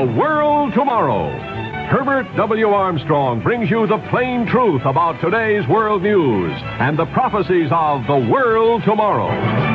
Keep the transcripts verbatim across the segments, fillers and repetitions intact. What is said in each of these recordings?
The World Tomorrow. Herbert W. Armstrong brings you the plain truth about today's world news and the prophecies of the world tomorrow.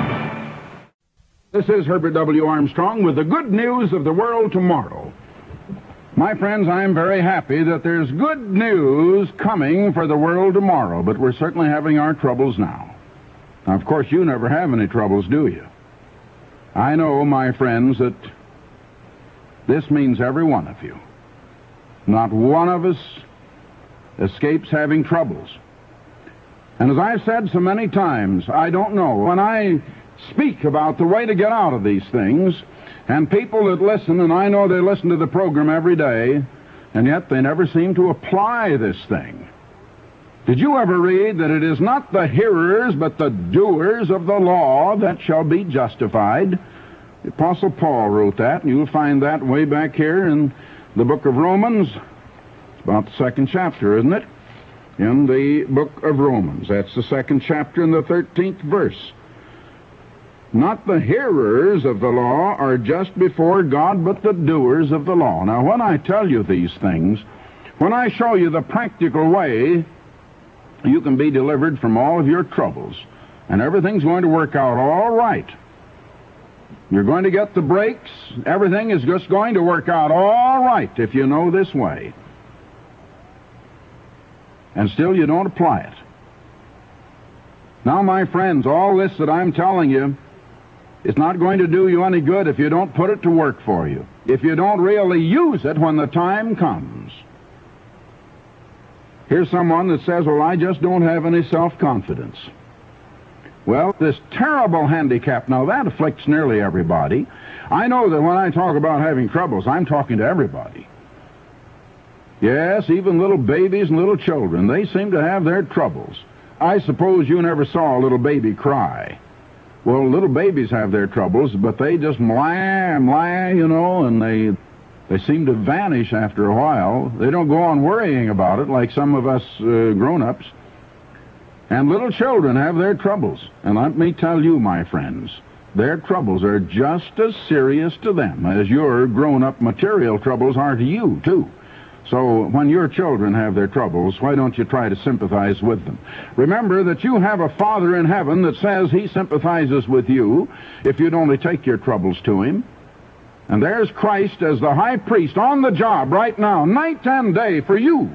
This is Herbert W. Armstrong with the good news of the world tomorrow. My friends, I'm very happy that there's good news coming for the world tomorrow, but we're certainly having our troubles now. Now, of course, you never have any troubles, do you? I know, my friends, that this means every one of you. Not one of us escapes having troubles. And as I've said so many times, I don't know. When I speak about the way to get out of these things, and people that listen, and I know they listen to the program every day, and yet they never seem to apply this thing. Did you ever read that it is not the hearers, but the doers of the law that shall be justified? The Apostle Paul wrote that, and you'll find that way back here in the book of Romans. It's about the second chapter, isn't it? In the book of Romans. That's the second chapter and the thirteenth verse. Not the hearers of the law are just before God, but the doers of the law. Now, when I tell you these things, when I show you the practical way you can be delivered from all of your troubles, and everything's going to work out all right. You're going to get the breaks. Everything is just going to work out all right if you know this way. And still you don't apply it. Now, my friends, all this that I'm telling you is not going to do you any good if you don't put it to work for you, if you don't really use it when the time comes. Here's someone that says, well, I just don't have any self-confidence. Well, this terrible handicap, now that afflicts nearly everybody. I know that when I talk about having troubles, I'm talking to everybody. Yes, even little babies and little children, they seem to have their troubles. I suppose you never saw a little baby cry. Well, little babies have their troubles, but they just mlah, mlah, you know, and they they seem to vanish after a while. They don't go on worrying about it like some of us uh, grown-ups. And little children have their troubles. And let me tell you, my friends, their troubles are just as serious to them as your grown-up material troubles are to you, too. So when your children have their troubles, why don't you try to sympathize with them? Remember that you have a Father in heaven that says He sympathizes with you if you'd only take your troubles to Him. And there's Christ as the high priest on the job right now, night and day for you.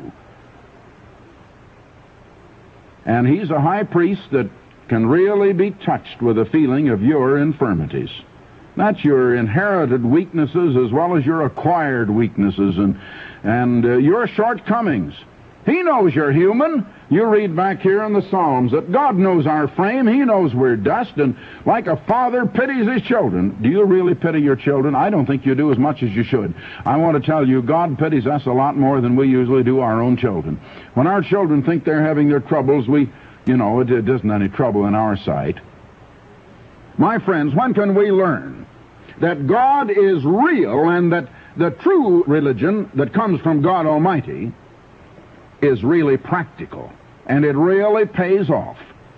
And He's a high priest that can really be touched with a feeling of your infirmities. That's your inherited weaknesses as well as your acquired weaknesses and, and uh, your shortcomings. He knows you're human. You read back here in the Psalms that God knows our frame. He knows we're dust, and like a father pities his children. Do you really pity your children? I don't think you do as much as you should. I want to tell you, God pities us a lot more than we usually do our own children. When our children think they're having their troubles, we, you know, it, it isn't any trouble in our sight. My friends, when can we learn that God is real and that the true religion that comes from God Almighty is really practical and it really pays off?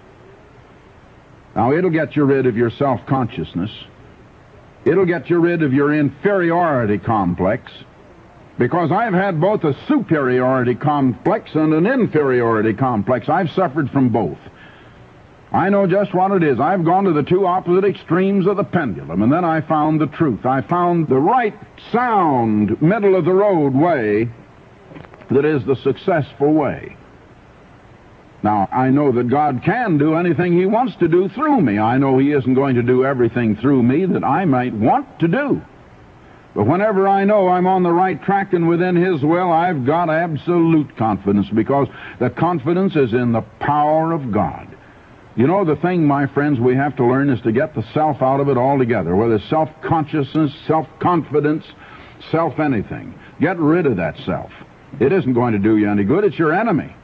Now, it'll get you rid of your self-consciousness. It'll get you rid of your inferiority complex, because I've had both a superiority complex and an inferiority complex. I've suffered from both. I know just what it is. I've gone to the two opposite extremes of the pendulum, and then I found the truth. I found the right, sound, middle-of-the-road way that is the successful way. Now, I know that God can do anything He wants to do through me. I know He isn't going to do everything through me that I might want to do. But whenever I know I'm on the right track and within His will, I've got absolute confidence, because the confidence is in the power of God. You know, the thing, my friends, we have to learn is to get the self out of it altogether, whether it's self-consciousness, self-confidence, self-anything. Get rid of that self. It isn't going to do you any good. It's your enemy.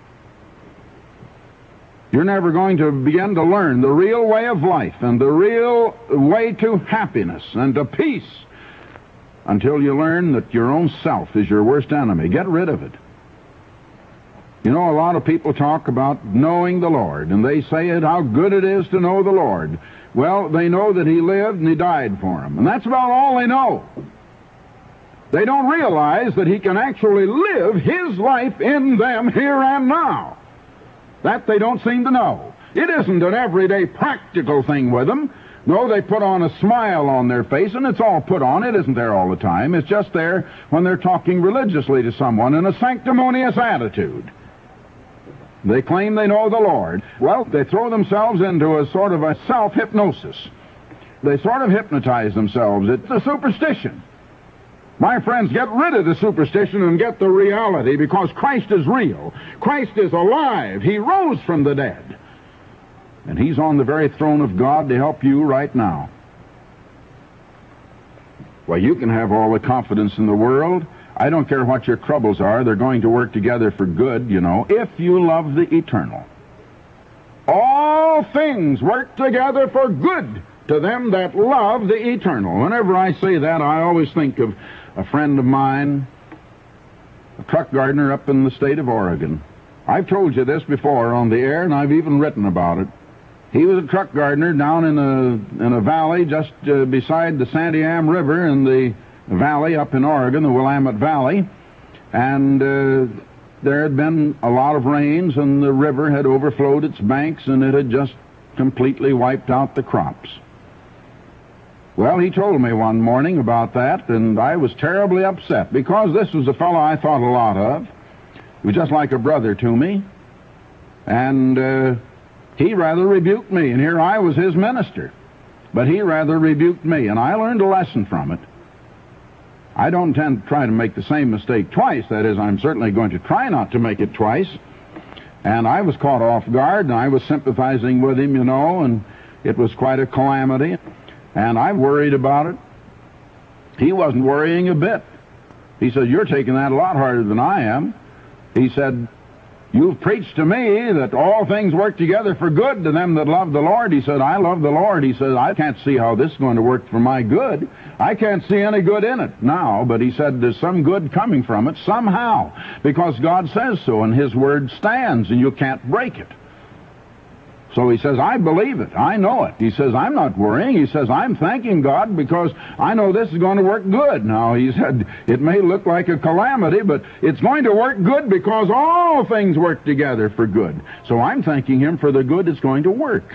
You're never going to begin to learn the real way of life and the real way to happiness and to peace until you learn that your own self is your worst enemy. Get rid of it. You know, a lot of people talk about knowing the Lord, and they say it, how good it is to know the Lord. Well, they know that He lived and He died for them, and that's about all they know. They don't realize that he can actually live his life in them here and now. That they don't seem to know. It isn't an everyday practical thing with them. No, they put on a smile on their face, and it's all put on. It isn't there all the time. It's just there when they're talking religiously to someone in a sanctimonious attitude. They claim they know the Lord. Well, they throw themselves into a sort of a self-hypnosis. They sort of hypnotize themselves. It's a superstition. My friends, get rid of the superstition and get the reality, because Christ is real. Christ is alive. He rose from the dead. And he's on the very throne of God to help you right now. Well, you can have all the confidence in the world. I don't care what your troubles are. They're going to work together for good, you know, if you love the eternal. All things work together for good to them that love the eternal. Whenever I say that, I always think of a friend of mine, a truck gardener up in the state of Oregon. I've told you this before on the air, and I've even written about it. He was a truck gardener down in a in a valley just uh, beside the Santiam River in the valley up in Oregon, the Willamette Valley, and uh, there had been a lot of rains, and the river had overflowed its banks, and it had just completely wiped out the crops. Well, he told me one morning about that, and I was terribly upset, because this was a fellow I thought a lot of. He was just like a brother to me, and uh, he rather rebuked me, and here I was his minister. But he rather rebuked me, and I learned a lesson from it. I don't intend to try to make the same mistake twice. That is, I'm certainly going to try not to make it twice. And I was caught off guard, and I was sympathizing with him, you know, and it was quite a calamity. And I worried about it. He wasn't worrying a bit. He said, "You're taking that a lot harder than I am." He said, "You've preached to me that all things work together for good to them that love the Lord." He said, "I love the Lord." He said, "I can't see how this is going to work for my good. I can't see any good in it now." But he said, "There's some good coming from it somehow, because God says so, and his word stands, and you can't break it." So he says, "I believe it. I know it." He says, "I'm not worrying." He says, "I'm thanking God because I know this is going to work good." Now, he said, it may look like a calamity, but it's going to work good because all things work together for good. So I'm thanking him for the good it's going to work.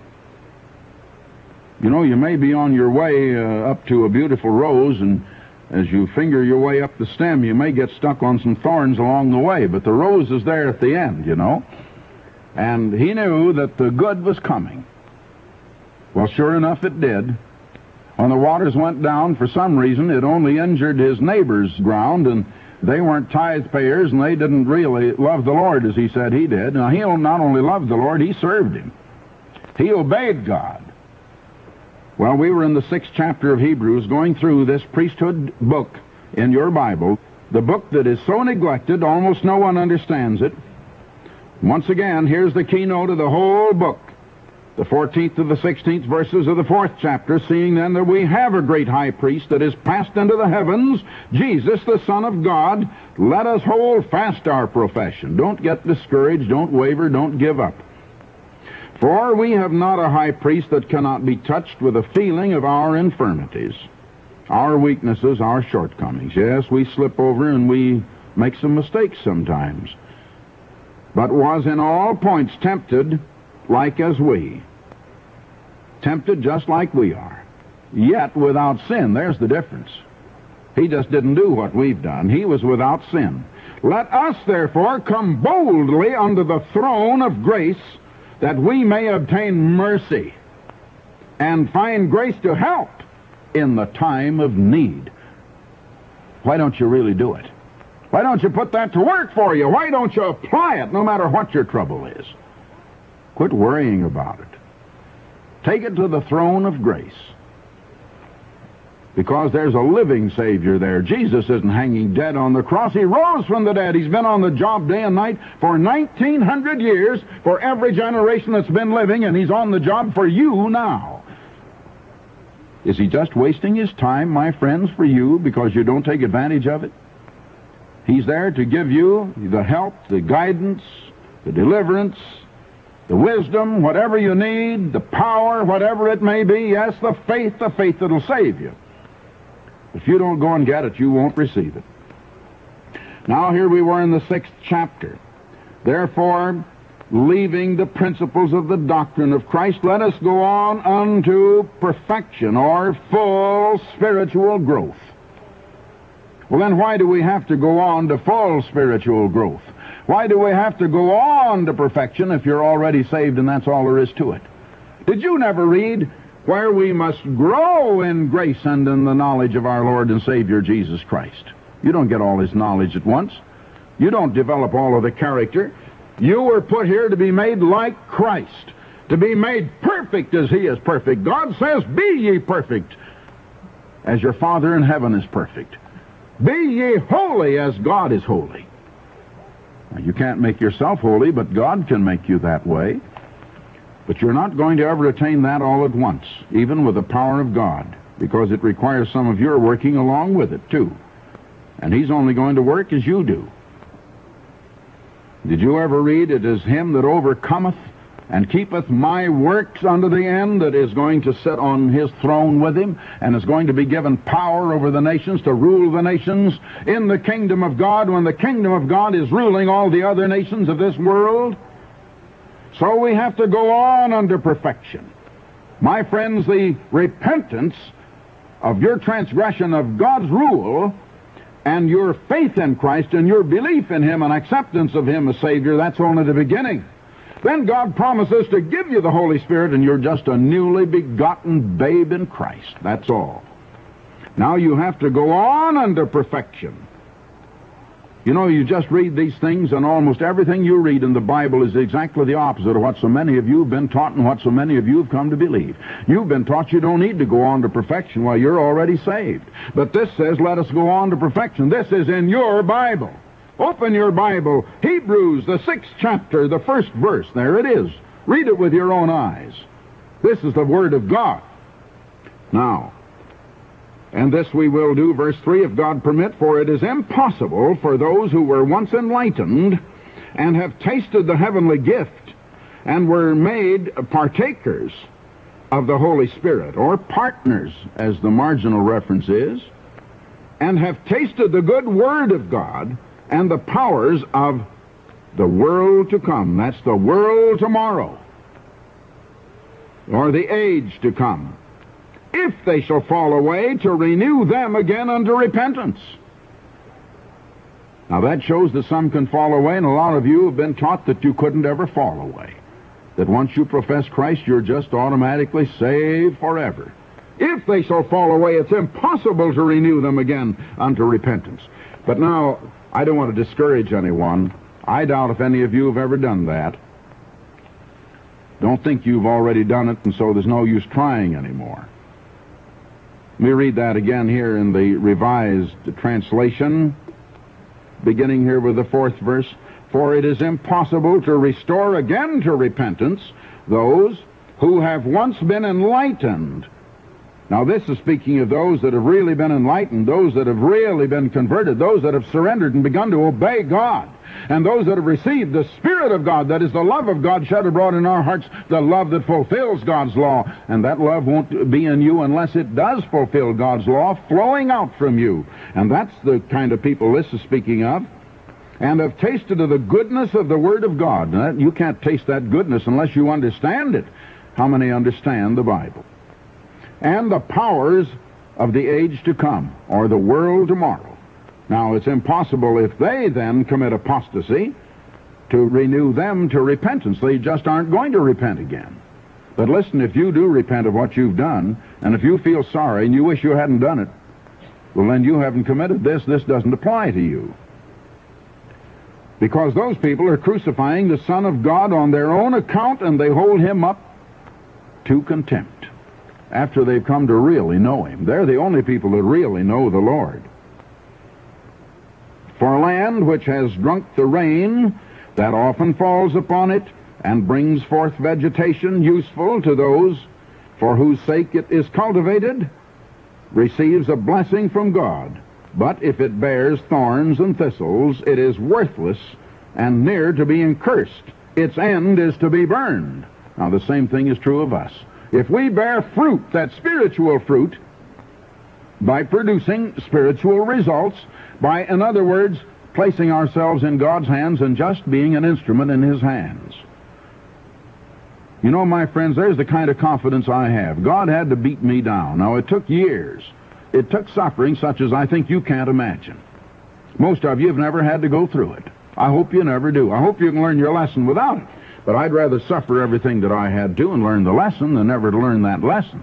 You know, you may be on your way uh, up to a beautiful rose, and as you finger your way up the stem, you may get stuck on some thorns along the way, but the rose is there at the end, you know. And he knew that the good was coming. Well, sure enough, it did. When the waters went down, for some reason, it only injured his neighbor's ground, and they weren't tithe payers, and they didn't really love the Lord as he said he did. Now, he not only loved the Lord, he served him. He obeyed God. Well, we were in the sixth chapter of Hebrews going through this priesthood book in your Bible, the book that is so neglected, almost no one understands it. Once again, here's the keynote of the whole book. The fourteenth to the sixteenth verses of the fourth chapter, "Seeing then that we have a great high priest that is passed into the heavens, Jesus, the Son of God, let us hold fast our profession." Don't get discouraged, don't waver, don't give up. "For we have not a high priest that cannot be touched with the feeling of our infirmities." Our weaknesses, our shortcomings. Yes, we slip over and we make some mistakes sometimes. "But was in all points tempted like as we." Tempted just like we are. Yet without sin. There's the difference. He just didn't do what we've done. He was without sin. "Let us therefore come boldly unto the throne of grace, that we may obtain mercy and find grace to help in the time of need." Why don't you really do it? Why don't you put that to work for you? Why don't you apply it no matter what your trouble is? Quit worrying about it. Take it to the throne of grace. Because there's a living Savior there. Jesus isn't hanging dead on the cross. He rose from the dead. He's been on the job day and night for nineteen hundred years for every generation that's been living, and he's on the job for you now. Is he just wasting his time, my friends, for you because you don't take advantage of it? He's there to give you the help, the guidance, the deliverance, the wisdom, whatever you need, the power, whatever it may be. Yes, the faith, the faith that'll save you. If you don't go and get it, you won't receive it. Now here we were in the sixth chapter. Therefore, leaving the principles of the doctrine of Christ, let us go on unto perfection, or full spiritual growth. Well, then why do we have to go on to full spiritual growth? Why do we have to go on to perfection if you're already saved and that's all there is to it? Did you never read where we must grow in grace and in the knowledge of our Lord and Savior Jesus Christ? You don't get all His knowledge at once. You don't develop all of the character. You were put here to be made like Christ, to be made perfect as He is perfect. God says, be ye perfect, as your Father in heaven is perfect. Be ye holy as God is holy. Now, you can't make yourself holy, but God can make you that way. But you're not going to ever attain that all at once, even with the power of God, because it requires some of your working along with it, too. And He's only going to work as you do. Did you ever read, it is him that overcometh and keepeth my works unto the end, that is going to sit on His throne with Him, and is going to be given power over the nations, to rule the nations in the kingdom of God, when the kingdom of God is ruling all the other nations of this world? So we have to go on unto perfection. My friends, the repentance of your transgression of God's rule and your faith in Christ and your belief in Him and acceptance of Him as Savior, that's only the beginning. Then God promises to give you the Holy Spirit, and you're just a newly begotten babe in Christ. That's all. Now you have to go on unto perfection. You know, you just read these things, and almost everything you read in the Bible is exactly the opposite of what so many of you have been taught and what so many of you have come to believe. You've been taught you don't need to go on to perfection. Well, you're already saved. But this says, let us go on to perfection. This is in your Bible. Open your Bible. Hebrews, the sixth chapter, the first verse. There it is. Read it with your own eyes. This is the Word of God. Now, and this we will do, verse three, if God permit, for it is impossible for those who were once enlightened and have tasted the heavenly gift and were made partakers of the Holy Spirit, or partners, as the marginal reference is, and have tasted the good Word of God and the powers of the world to come. That's the world tomorrow, or the age to come. If they shall fall away, to renew them again unto repentance. Now that shows that some can fall away, and a lot of you have been taught that you couldn't ever fall away. That once you profess Christ, you're just automatically saved forever. If they shall fall away, it's impossible to renew them again unto repentance. But now, I don't want to discourage anyone. I doubt if any of you have ever done that. Don't think you've already done it, and so there's no use trying anymore. Let me read that again here in the Revised Translation, beginning here with the fourth verse. For it is impossible to restore again to repentance those who have once been enlightened. Now this is speaking of those that have really been enlightened, those that have really been converted, those that have surrendered and begun to obey God, and those that have received the Spirit of God, that is the love of God shed abroad in our hearts, the love that fulfills God's law. And that love won't be in you unless it does fulfill God's law, flowing out from you. And that's the kind of people this is speaking of. And have tasted of the goodness of the Word of God. Now, you can't taste that goodness unless you understand it. How many understand the Bible? And the powers of the age to come, or the world tomorrow. Now, it's impossible if they then commit apostasy to renew them to repentance. They just aren't going to repent again. But listen, if you do repent of what you've done, and if you feel sorry and you wish you hadn't done it, well, then you haven't committed this. This doesn't apply to you. Because those people are crucifying the Son of God on their own account, and they hold Him up to contempt after they've come to really know Him. They're the only people that really know the Lord. For land which has drunk the rain that often falls upon it and brings forth vegetation useful to those for whose sake it is cultivated, receives a blessing from God. But if it bears thorns and thistles, it is worthless and near to being cursed. Its end is to be burned. Now the same thing is true of us. If we bear fruit, that spiritual fruit, by producing spiritual results, by, in other words, placing ourselves in God's hands and just being an instrument in His hands. You know, my friends, there's the kind of confidence I have. God had to beat me down. Now, it took years. It took suffering such as I think you can't imagine. Most of you have never had to go through it. I hope you never do. I hope you can learn your lesson without it. But I'd rather suffer everything that I had to and learn the lesson than never to learn that lesson.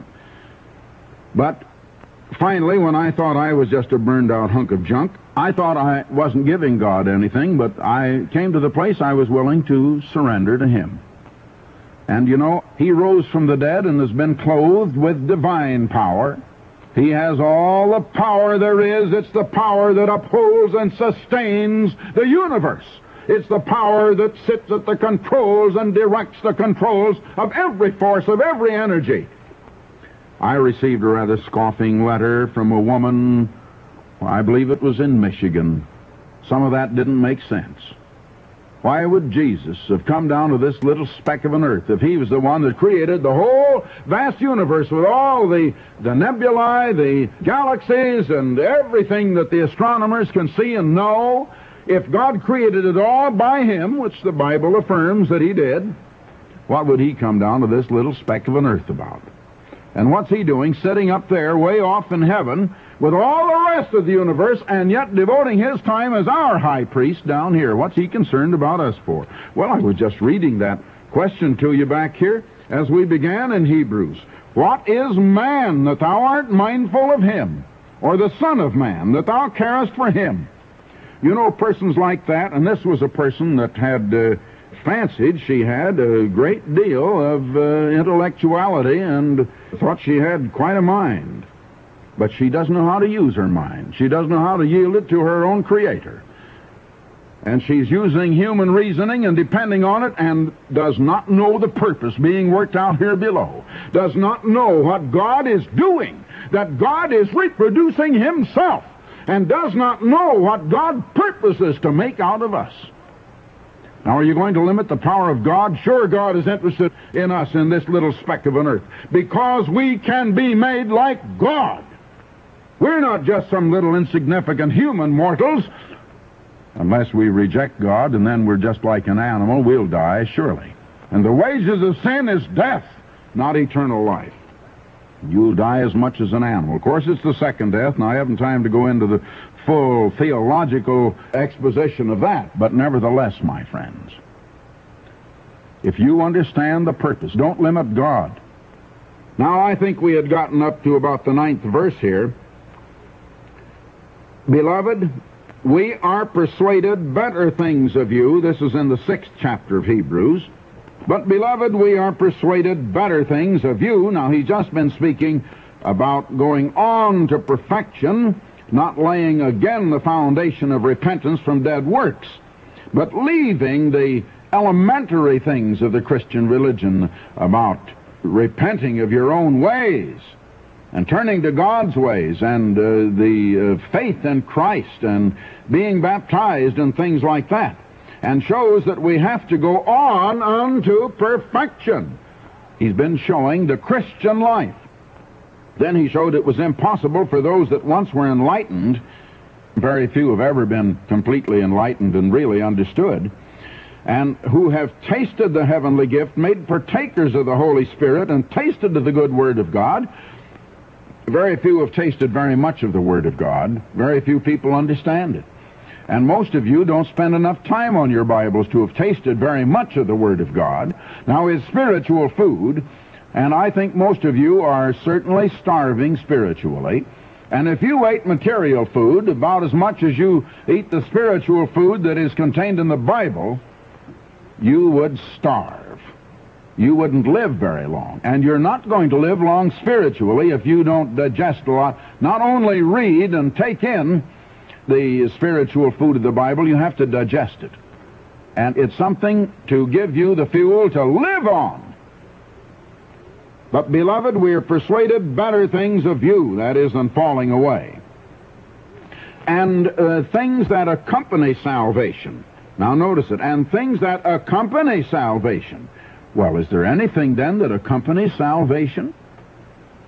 But finally, when I thought I was just a burned-out hunk of junk, I thought I wasn't giving God anything, but I came to the place I was willing to surrender to Him. And, you know, He rose from the dead and has been clothed with divine power. He has all the power there is. It's the power that upholds and sustains the universe. It's the power that sits at the controls and directs the controls of every force, of every energy. I received a rather scoffing letter from a woman, I believe it was in Michigan. Some of that didn't make sense. Why would Jesus have come down to this little speck of an earth if He was the one that created the whole vast universe with all the, the nebulae, the galaxies, and everything that the astronomers can see and know? If God created it all by Him, which the Bible affirms that He did, what would He come down to this little speck of an earth about? And what's He doing sitting up there way off in heaven with all the rest of the universe and yet devoting His time as our high priest down here? What's He concerned about us for? Well, I was just reading that question to you back here as we began in Hebrews. What is man that thou art mindful of him? Or the Son of Man that thou carest for him? You know, persons like that, and this was a person that had uh, fancied she had a great deal of uh, intellectuality and thought she had quite a mind. But she doesn't know how to use her mind. She doesn't know how to yield it to her own Creator. And she's using human reasoning and depending on it and does not know the purpose being worked out here below. Does not know what God is doing, that God is reproducing Himself, and does not know what God purposes to make out of us. Now, are you going to limit the power of God? Sure, God is interested in us in this little speck of an earth, because we can be made like God. We're not just some little insignificant human mortals. Unless we reject God, and then we're just like an animal, we'll die, surely. And the wages of sin is death, not eternal life. You'll die as much as an animal. Of course, it's the second death. Now, I haven't time to go into the full theological exposition of that, but nevertheless, my friends, if you understand the purpose, don't limit God. Now, I think we had gotten up to about the ninth verse here. Beloved, we are persuaded better things of you. This is in the sixth chapter of Hebrews. But, beloved, we are persuaded better things of you. Now, he's just been speaking about going on to perfection, not laying again the foundation of repentance from dead works, but leaving the elementary things of the Christian religion about repenting of your own ways and turning to God's ways and uh, the uh, faith in Christ and being baptized and things like that, and shows that we have to go on unto perfection. He's been showing the Christian life. Then he showed it was impossible for those that once were enlightened. Very few have ever been completely enlightened and really understood, and who have tasted the heavenly gift, made partakers of the Holy Spirit, and tasted of the good Word of God. Very few have tasted very much of the Word of God. Very few people understand it. And most of you don't spend enough time on your Bibles to have tasted very much of the Word of God. Now, it's spiritual food, and I think most of you are certainly starving spiritually. And if you ate material food about as much as you eat the spiritual food that is contained in the Bible, you would starve. You wouldn't live very long. And you're not going to live long spiritually if you don't digest a lot. Not only read and take in the spiritual food of the Bible, you have to digest it. And it's something to give you the fuel to live on. But, beloved, we are persuaded better things of you, that is, than falling away, and uh, things that accompany salvation. Now, notice it. And things that accompany salvation. Well, is there anything then that accompanies salvation?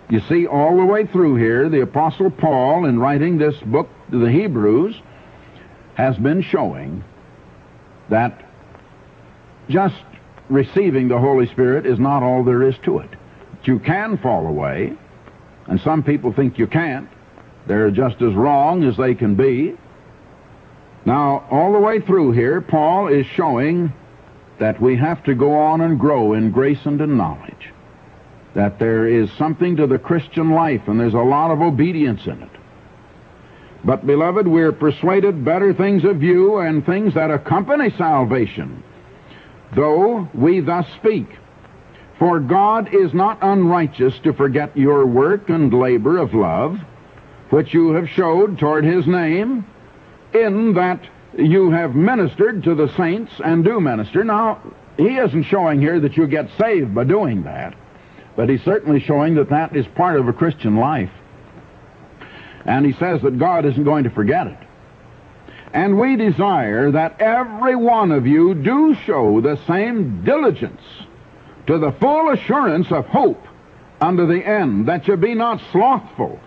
You see, all the way through here, the Apostle Paul, in writing this book to the Hebrews, has been showing that just receiving the Holy Spirit is not all there is to it. You can fall away, and some people think you can't. They're just as wrong as they can be. Now, all the way through here, Paul is showing that we have to go on and grow in grace and in knowledge, that there is something to the Christian life, and there's a lot of obedience in it. But, beloved, we're persuaded better things of you and things that accompany salvation, though we thus speak. For God is not unrighteous to forget your work and labor of love, which you have showed toward his name, in that you have ministered to the saints and do minister. Now, he isn't showing here that you get saved by doing that, but he's certainly showing that that is part of a Christian life. And he says that God isn't going to forget it. And we desire that every one of you do show the same diligence to the full assurance of hope unto the end, that you be not slothful,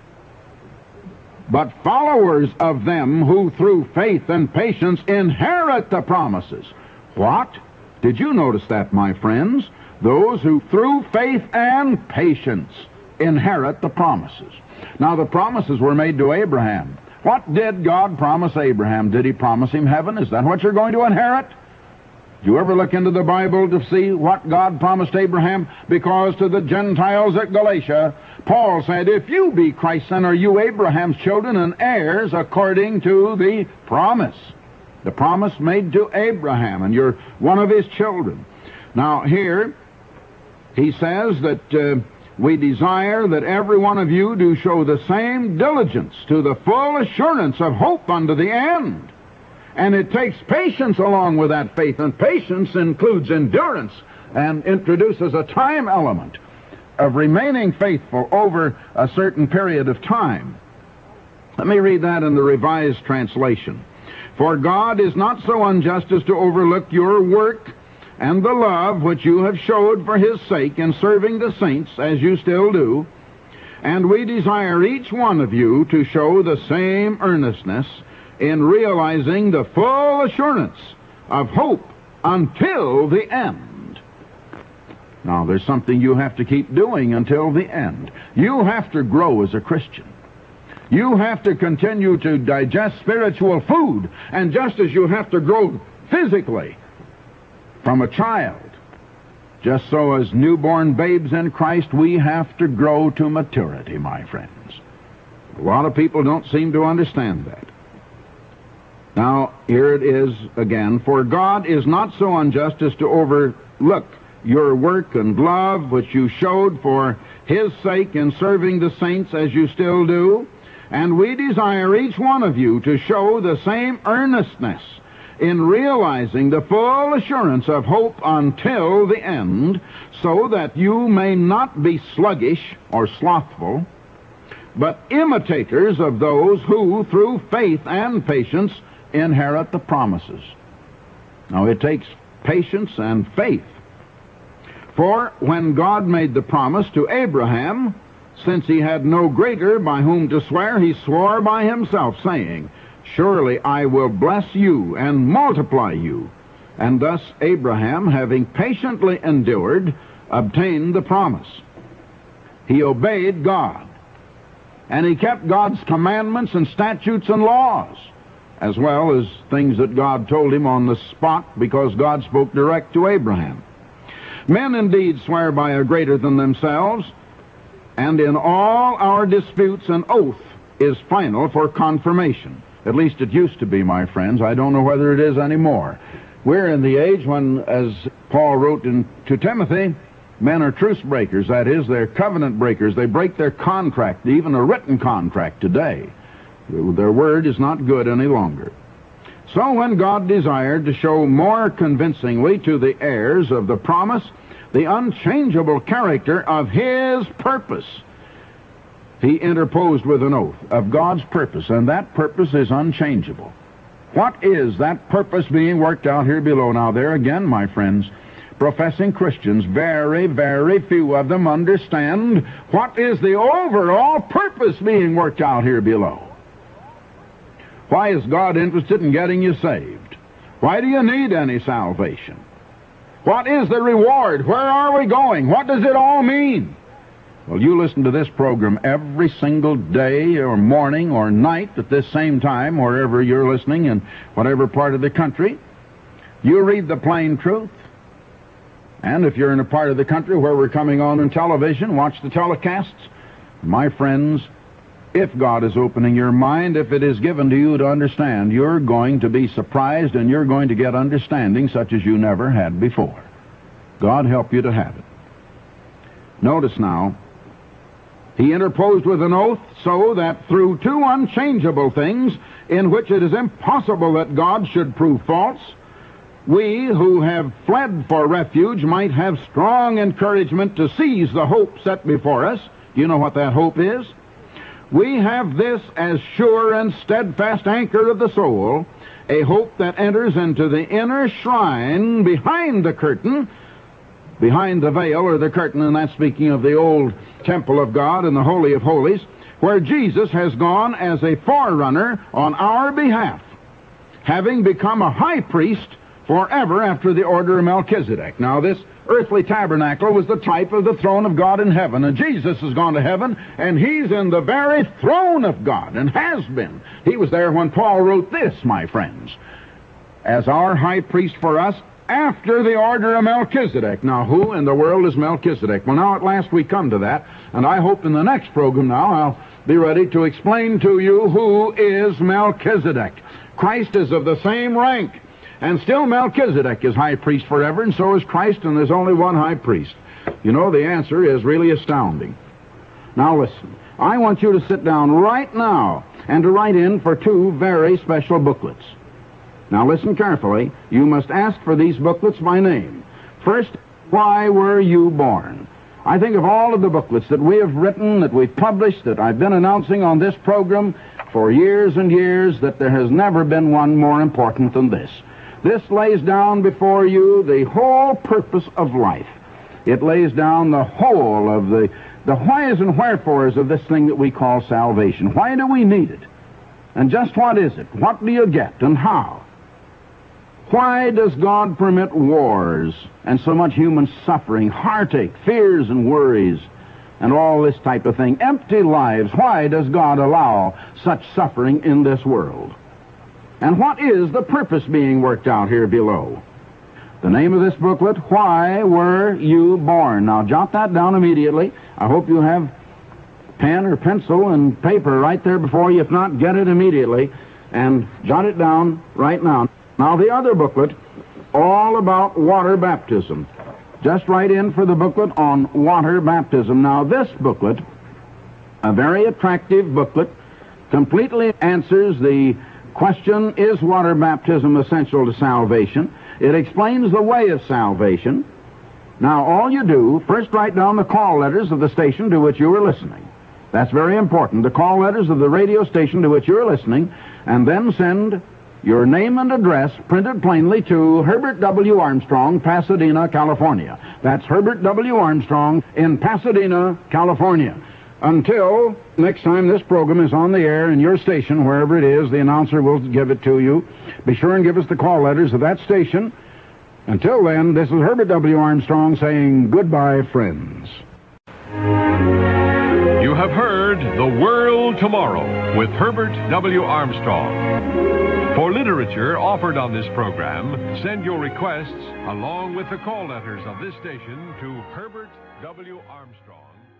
but followers of them who through faith and patience inherit the promises. What? Did you notice that, my friends? Those who through faith and patience inherit the promises. Now, the promises were made to Abraham. What did God promise Abraham? Did he promise him heaven? Is that what you're going to inherit? Did you ever look into the Bible to see what God promised Abraham? Because to the Gentiles at Galatia, Paul said, if you be Christ's son, are you Abraham's children and heirs according to the promise. The promise made to Abraham, and you're one of his children. Now here, he says that uh, we desire that every one of you do show the same diligence to the full assurance of hope unto the end. And it takes patience along with that faith, and patience includes endurance and introduces a time element of remaining faithful over a certain period of time. Let me read that in the Revised Translation. For God is not so unjust as to overlook your work and the love which you have showed for his sake in serving the saints, as you still do, and we desire each one of you to show the same earnestness in realizing the full assurance of hope until the end. Now, there's something you have to keep doing until the end. You have to grow as a Christian. You have to continue to digest spiritual food, and just as you have to grow physically from a child, just so as newborn babes in Christ, we have to grow to maturity, my friends. A lot of people don't seem to understand that. Now, here it is again. For God is not so unjust as to overlook your work and love which you showed for his sake in serving the saints, as you still do. And we desire each one of you to show the same earnestness in realizing the full assurance of hope until the end, so that you may not be sluggish or slothful, but imitators of those who, through faith and patience, inherit the promises. Now, it takes patience and faith. For when God made the promise to Abraham, since he had no greater by whom to swear, he swore by himself, saying, surely I will bless you and multiply you. And thus Abraham, having patiently endured, obtained the promise. He obeyed God, and he kept God's commandments and statutes and laws, as well as things that God told him on the spot, because God spoke direct to Abraham. Men indeed swear by a greater than themselves, and in all our disputes an oath is final for confirmation. At least it used to be, my friends. I don't know whether it is anymore. We're in the age when, as Paul wrote in, to Timothy, men are truce breakers. That is, they're covenant breakers. They break their contract, even a written contract today. Their word is not good any longer. So when God desired to show more convincingly to the heirs of the promise the unchangeable character of his purpose, he interposed with an oath of God's purpose, and that purpose is unchangeable. What is that purpose being worked out here below? Now, there again, my friends, professing Christians, very, very few of them understand what is the overall purpose being worked out here below. Why is God interested in getting you saved? Why do you need any salvation? What is the reward? Where are we going? What does it all mean? Well, you listen to this program every single day or morning or night at this same time, wherever you're listening in whatever part of the country. You read the plain truth. And if you're in a part of the country where we're coming on in television, watch the telecasts. My friends, if God is opening your mind, if it is given to you to understand, you're going to be surprised and you're going to get understanding such as you never had before. God help you to have it. Notice now, he interposed with an oath so that through two unchangeable things in which it is impossible that God should prove false, we who have fled for refuge might have strong encouragement to seize the hope set before us. Do you know what that hope is? We have this as sure and steadfast anchor of the soul, a hope that enters into the inner shrine behind the curtain, behind the veil or the curtain, and that's speaking of the old temple of God and the Holy of Holies, where Jesus has gone as a forerunner on our behalf, having become a high priest forever after the order of Melchizedek. Now, this earthly tabernacle was the type of the throne of God in heaven, and Jesus has gone to heaven, and he's in the very throne of God, and has been. He was there when Paul wrote this, my friends, as our high priest for us after the order of Melchizedek. Now, who in the world is Melchizedek? Well, now at last we come to that, and I hope in the next program now I'll be ready to explain to you who is Melchizedek. Christ is of the same rank, and still Melchizedek is high priest forever, and so is Christ, and there's only one high priest. You know, the answer is really astounding. Now listen, I want you to sit down right now and to write in for two very special booklets. Now listen carefully. You must ask for these booklets by name. First, why were you born? I think of all of the booklets that we have written, that we've published, that I've been announcing on this program for years and years, that there has never been one more important than this. This lays down before you the whole purpose of life. It lays down the whole of the, the whys and wherefores of this thing that we call salvation. Why do we need it? And just what is it? What do you get and how? Why does God permit wars and so much human suffering, heartache, fears and worries, and all this type of thing? Empty lives. Why does God allow such suffering in this world? And what is the purpose being worked out here below? The name of this booklet, Why Were You Born? Now, jot that down immediately. I hope you have pen or pencil and paper right there before you. If not, get it immediately and jot it down right now. Now, the other booklet, all about water baptism. Just write in for the booklet on water baptism. Now, this booklet, a very attractive booklet, completely answers the question, is water baptism essential to salvation? It explains the way of salvation. Now, all you do, first write down the call letters of the station to which you are listening. That's very important. The call letters of the radio station to which you're listening, and then send your name and address printed plainly to Herbert W. Armstrong, Pasadena, California. That's Herbert W. Armstrong in Pasadena, California. Until next time this program is on the air in your station, wherever it is, the announcer will give it to you. Be sure and give us the call letters of that station. Until then, this is Herbert W. Armstrong saying goodbye, friends. You have heard The World Tomorrow with Herbert W. Armstrong. For literature offered on this program, send your requests along with the call letters of this station to Herbert W. Armstrong.